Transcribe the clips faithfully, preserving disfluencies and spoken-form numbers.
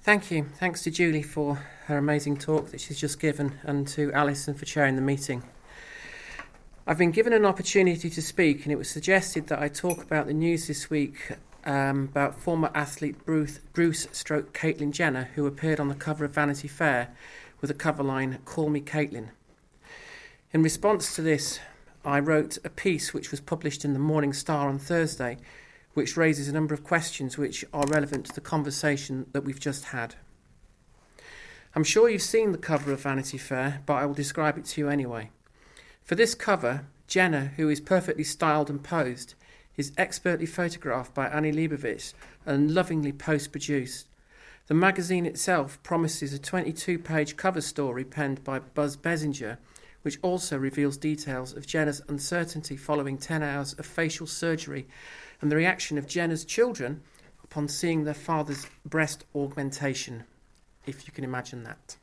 Thank you. Thanks to Julie for her amazing talk that she's just given, and to Alison for chairing the meeting. I've been given an opportunity to speak, and it was suggested that I talk about the news this week um, about former athlete Bruce, Bruce stroke Caitlyn Jenner, who appeared on the cover of Vanity Fair with a cover line, "Call me Caitlyn." In response to this, I wrote a piece which was published in the Morning Star on Thursday, which raises a number of questions which are relevant to the conversation that we've just had. I'm sure you've seen the cover of Vanity Fair, but I will describe it to you anyway. For this cover, Jenner, who is perfectly styled and posed, is expertly photographed by Annie Leibovitz and lovingly post-produced. The magazine itself promises a twenty-two page cover story penned by Buzz Bessinger, which also reveals details of Jenner's uncertainty following ten hours of facial surgery and the reaction of Jenner's children upon seeing their father's breast augmentation, if you can imagine that.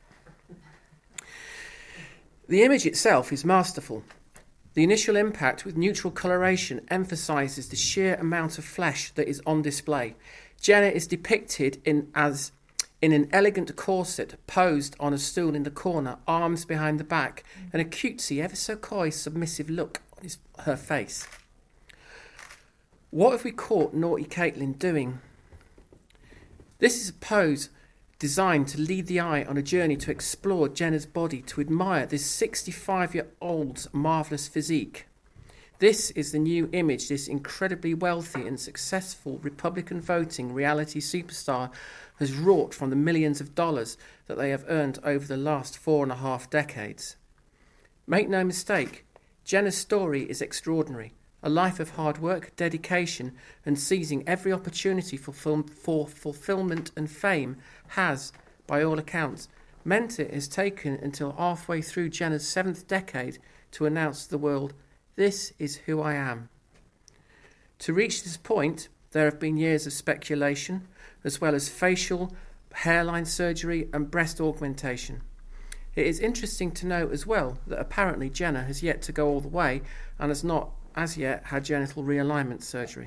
The image itself is masterful. The initial impact with neutral coloration emphasises the sheer amount of flesh that is on display. Jenner is depicted in as in an elegant corset, posed on a stool in the corner, arms behind the back, and a cutesy, ever so coy, submissive look on his, her face. What have we caught naughty Caitlyn doing? This is a pose designed to lead the eye on a journey to explore Jenner's body, to admire this sixty-five-year-old's marvellous physique. This is the new image this incredibly wealthy and successful Republican voting reality superstar has wrought from the millions of dollars that they have earned over the last four and a half decades. Make no mistake, Jenner's story is extraordinary. A life of hard work, dedication, and seizing every opportunity for, film, for fulfillment and fame has, by all accounts, meant it has taken until halfway through Jenner's seventh decade to announce to the world, "This is who I am." To reach this point, there have been years of speculation, as well as facial, hairline surgery, and breast augmentation. It is interesting to note as well that apparently Jenner has yet to go all the way and has not as yet had genital realignment surgery.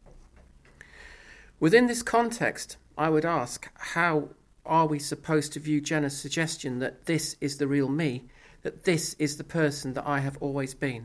Within this context, I would ask, how are we supposed to view Jenner's suggestion that this is the real me, that this is the person that I have always been?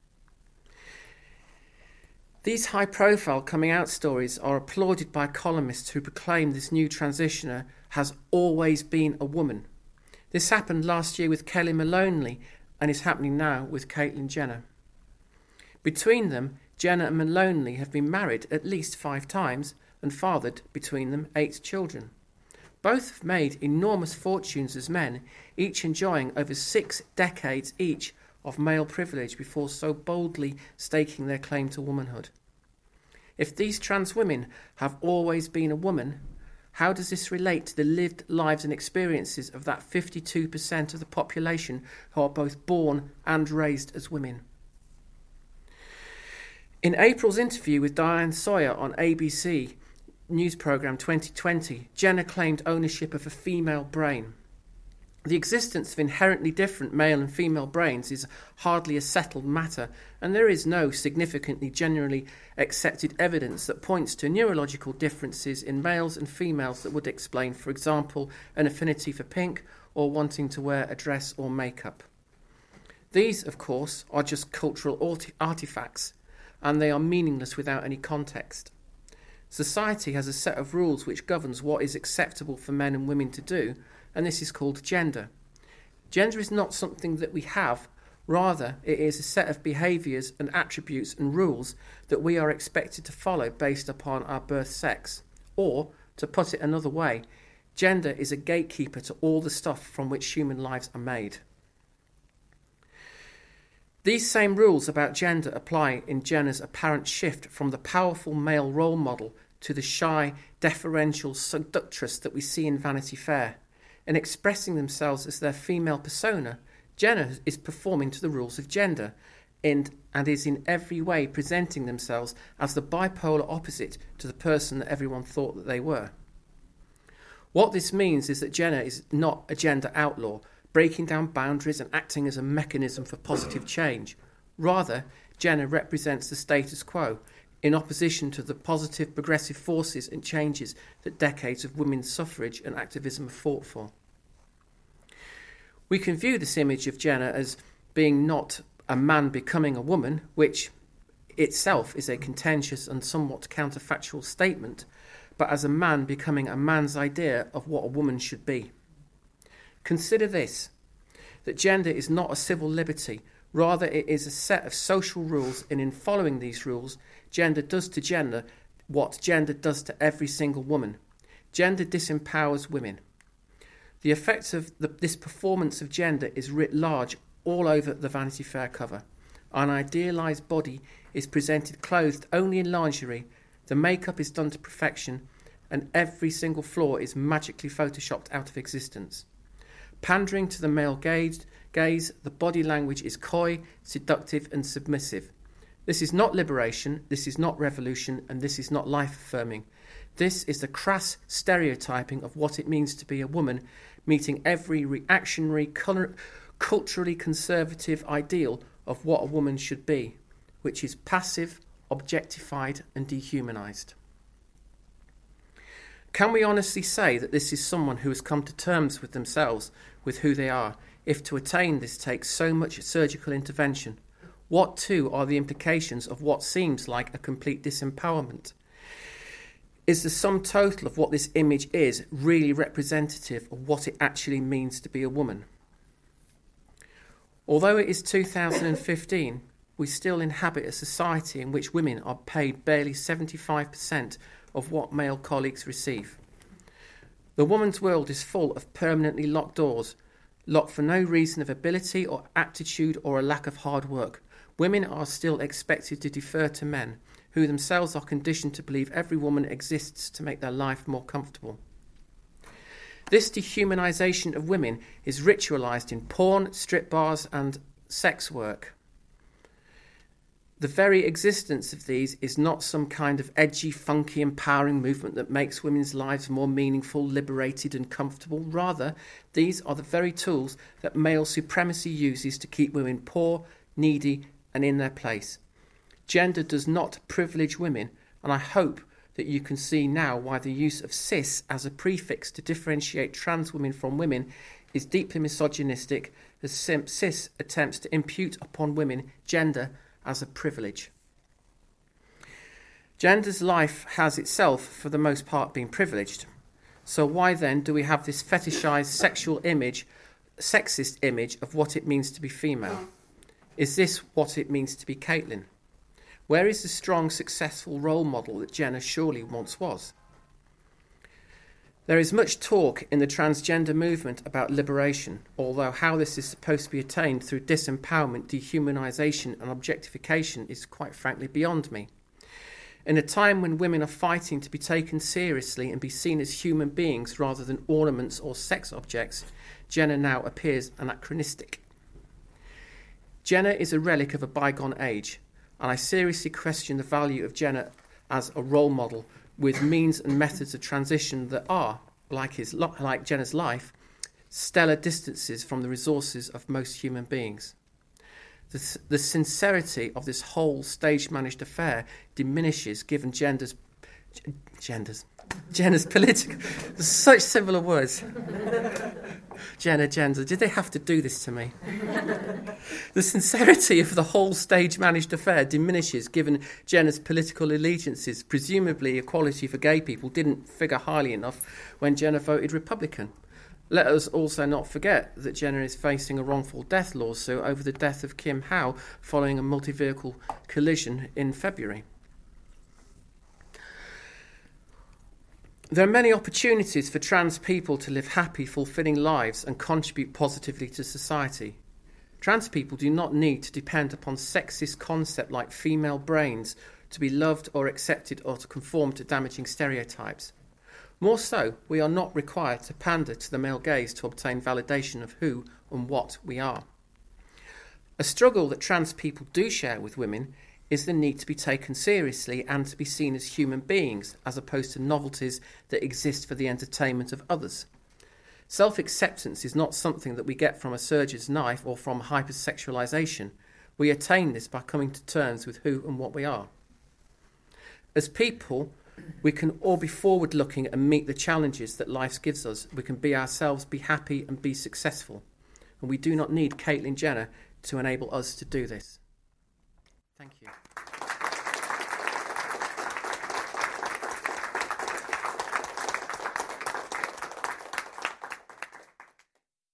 These high-profile coming-out stories are applauded by columnists who proclaim this new transitioner has always been a woman. This happened last year with Kelly Maloney and is happening now with Caitlyn Jenner. Between them, Jenner and Maloney have been married at least five times and fathered, between them, eight children. Both have made enormous fortunes as men, each enjoying over six decades each of male privilege before so boldly staking their claim to womanhood. If these trans women have always been a woman, how does this relate to the lived lives and experiences of that fifty-two percent of the population who are both born and raised as women? In April's interview with Diane Sawyer on A B C news programme twenty twenty, Jenner claimed ownership of a female brain. The existence of inherently different male and female brains is hardly a settled matter, and there is no significantly generally accepted evidence that points to neurological differences in males and females that would explain, for example, an affinity for pink or wanting to wear a dress or makeup. These, of course, are just cultural artifacts, and they are meaningless without any context. Society has a set of rules which governs what is acceptable for men and women to do, and this is called gender. Gender is not something that we have, rather it is a set of behaviours and attributes and rules that we are expected to follow based upon our birth sex. Or, to put it another way, gender is a gatekeeper to all the stuff from which human lives are made. These same rules about gender apply in Jenner's apparent shift from the powerful male role model to the shy, deferential seductress that we see in Vanity Fair. In expressing themselves as their female persona, Jenner is performing to the rules of gender and, and is in every way presenting themselves as the bipolar opposite to the person that everyone thought that they were. What this means is that Jenner is not a gender outlaw, breaking down boundaries and acting as a mechanism for positive change. Rather, Jenner represents the status quo, in opposition to the positive progressive forces and changes that decades of women's suffrage and activism have fought for. We can view this image of gender as being not a man becoming a woman, which itself is a contentious and somewhat counterfactual statement, but as a man becoming a man's idea of what a woman should be. Consider this, that gender is not a civil liberty, rather it is a set of social rules, and in following these rules, gender does to gender what gender does to every single woman. Gender disempowers women. The effect of the, this performance of gender is writ large all over the Vanity Fair cover. An idealised body is presented clothed only in lingerie, the makeup is done to perfection, and every single flaw is magically photoshopped out of existence. Pandering to the male gaze, gaze, the body language is coy, seductive and submissive. This is not liberation, this is not revolution, and this is not life-affirming. This is the crass stereotyping of what it means to be a woman, meeting every reactionary, colour, culturally conservative ideal of what a woman should be, which is passive, objectified and dehumanised. Can we honestly say that this is someone who has come to terms with themselves, with who they are, if to attain this takes so much surgical intervention? What, too, are the implications of what seems like a complete disempowerment? Is the sum total of what this image is really representative of what it actually means to be a woman? Although it is two thousand fifteen, we still inhabit a society in which women are paid barely seventy-five percent of what male colleagues receive. The woman's world is full of permanently locked doors, locked for no reason of ability or aptitude or a lack of hard work. Women are still expected to defer to men, who themselves are conditioned to believe every woman exists to make their life more comfortable. This dehumanisation of women is ritualised in porn, strip bars and sex work. The very existence of these is not some kind of edgy, funky, empowering movement that makes women's lives more meaningful, liberated and comfortable. Rather, these are the very tools that male supremacy uses to keep women poor, needy and in their place. Gender does not privilege women, and I hope that you can see now why the use of cis as a prefix to differentiate trans women from women is deeply misogynistic, as cis attempts to impute upon women gender as a privilege. Gender's life has itself, for the most part, been privileged. So why then do we have this fetishised sexual image, sexist image of what it means to be female? Is this what it means to be Caitlyn? Where is the strong, successful role model that Jenna surely once was? There is much talk in the transgender movement about liberation, although how this is supposed to be attained through disempowerment, dehumanisation and objectification is quite frankly beyond me. In a time when women are fighting to be taken seriously and be seen as human beings rather than ornaments or sex objects, Jenna now appears anachronistic. Jenna is a relic of a bygone age, and I seriously question the value of Jenna as a role model with means and methods of transition that are, like his, like Jenna's life, stellar distances from the resources of most human beings. The, the sincerity of this whole stage-managed affair diminishes given genders, genders, Jenna's political, such similar words. Jenna, gender, did they have to do this to me? The sincerity of the whole stage-managed affair diminishes given Jenna's political allegiances. Presumably equality for gay people didn't figure highly enough when Jenna voted Republican. Let us also not forget that Jenna is facing a wrongful death lawsuit over the death of Kim Howe following a multi-vehicle collision in February. There are many opportunities for trans people to live happy, fulfilling lives and contribute positively to society. Trans people do not need to depend upon sexist concepts like female brains to be loved or accepted or to conform to damaging stereotypes. More so, we are not required to pander to the male gaze to obtain validation of who and what we are. A struggle that trans people do share with women is the need to be taken seriously and to be seen as human beings, as opposed to novelties that exist for the entertainment of others. Self-acceptance is not something that we get from a surgeon's knife or from hypersexualisation. We attain this by coming to terms with who and what we are. As people, we can all be forward-looking and meet the challenges that life gives us. We can be ourselves, be happy and be successful. And we do not need Caitlyn Jenner to enable us to do this. Thank you.